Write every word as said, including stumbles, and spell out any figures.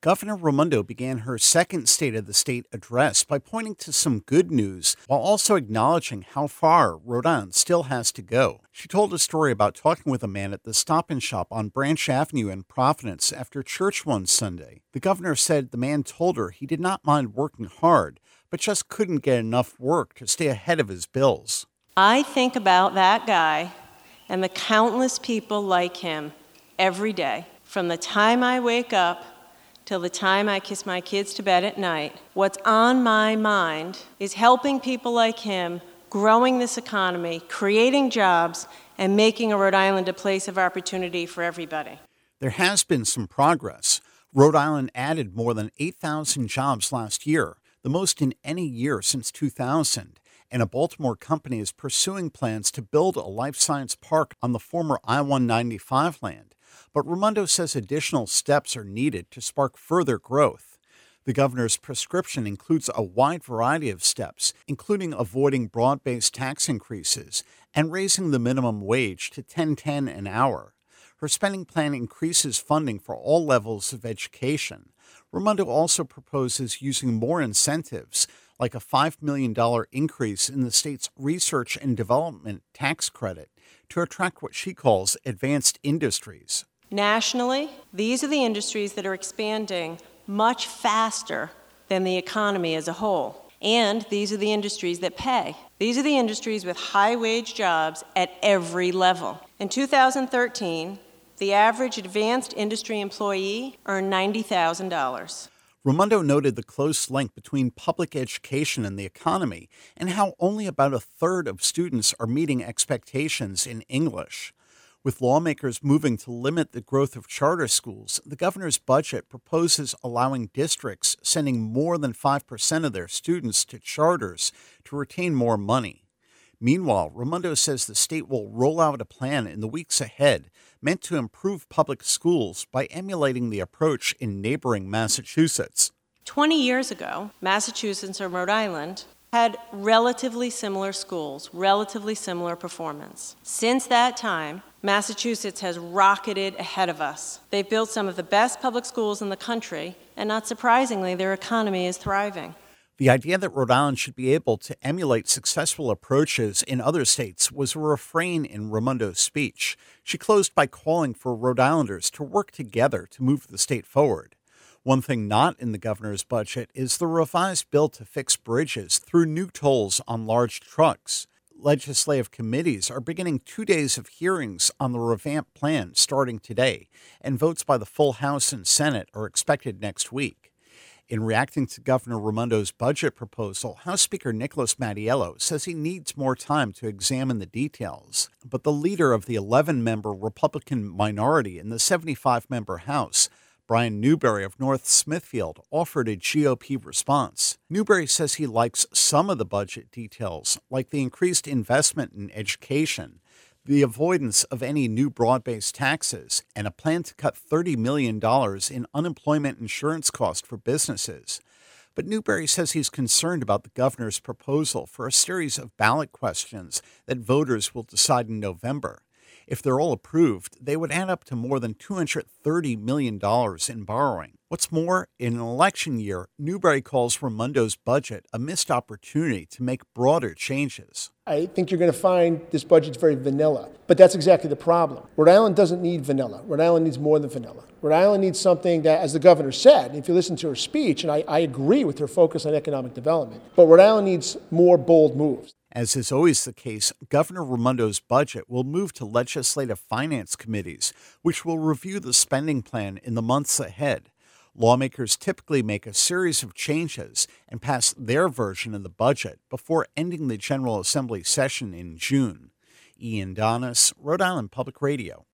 Governor Raimondo began her second State of the State address by pointing to some good news while also acknowledging how far Rhode Island still has to go. She told a story about talking with a man at the Stop and Shop on Branch Avenue in Providence after church one Sunday. The governor said the man told her he did not mind working hard, but just couldn't get enough work to stay ahead of his bills. I think about that guy and the countless people like him every day, from the time I wake up till the time I kiss my kids to bed at night. What's on my mind is helping people like him, growing this economy, creating jobs, and making a Rhode Island a place of opportunity for everybody. There has been some progress. Rhode Island added more than eight thousand jobs last year, the most in any year since two thousand. And a Baltimore company is pursuing plans to build a life science park on the former I one ninety-five land. But Raimondo says additional steps are needed to spark further growth. The governor's prescription includes a wide variety of steps, including avoiding broad-based tax increases and raising the minimum wage to ten ten an hour. Her spending plan increases funding for all levels of education. Raimondo also proposes using more incentives, like a five million dollars increase in the state's research and development tax credit, to attract what she calls advanced industries. Nationally, these are the industries that are expanding much faster than the economy as a whole. And these are the industries that pay. These are the industries with high-wage jobs at every level. In two thousand thirteen, the average advanced industry employee earned ninety thousand dollars. Raimondo noted the close link between public education and the economy and how only about a third of students are meeting expectations in English. With lawmakers moving to limit the growth of charter schools, the governor's budget proposes allowing districts sending more than five percent of their students to charters to retain more money. Meanwhile, Raimondo says the state will roll out a plan in the weeks ahead meant to improve public schools by emulating the approach in neighboring Massachusetts. twenty years ago, Massachusetts and Rhode Island had relatively similar schools, relatively similar performance. Since that time, Massachusetts has rocketed ahead of us. They've built some of the best public schools in the country, and not surprisingly, their economy is thriving. The idea that Rhode Island should be able to emulate successful approaches in other states was a refrain in Raimondo's speech. She closed by calling for Rhode Islanders to work together to move the state forward. One thing not in the governor's budget is the revised bill to fix bridges through new tolls on large trucks. Legislative committees are beginning two days of hearings on the revamped plan starting today, and votes by the full House and Senate are expected next week. In reacting to Governor Raimondo's budget proposal, House Speaker Nicholas Mattiello says he needs more time to examine the details. But the leader of the eleven-member Republican minority in the seventy-five member House, Brian Newberry of North Smithfield, offered a G O P response. Newberry says he likes some of the budget details, like the increased investment in education, the avoidance of any new broad-based taxes, and a plan to cut thirty million dollars in unemployment insurance costs for businesses. But Newberry says he's concerned about the governor's proposal for a series of ballot questions that voters will decide in November. If they're all approved, they would add up to more than two hundred thirty million dollars in borrowing. What's more, in an election year, Newberry calls Raimondo's budget a missed opportunity to make broader changes. I think you're going to find this budget's very vanilla, but that's exactly the problem. Rhode Island doesn't need vanilla. Rhode Island needs more than vanilla. Rhode Island needs something that, as the governor said, if you listen to her speech, and I, I agree with her focus on economic development, but Rhode Island needs more bold moves. As is always the case, Governor Raimondo's budget will move to legislative finance committees, which will review the spending plan in the months ahead. Lawmakers typically make a series of changes and pass their version of the budget before ending the General Assembly session in June. Ian Donis, Rhode Island Public Radio.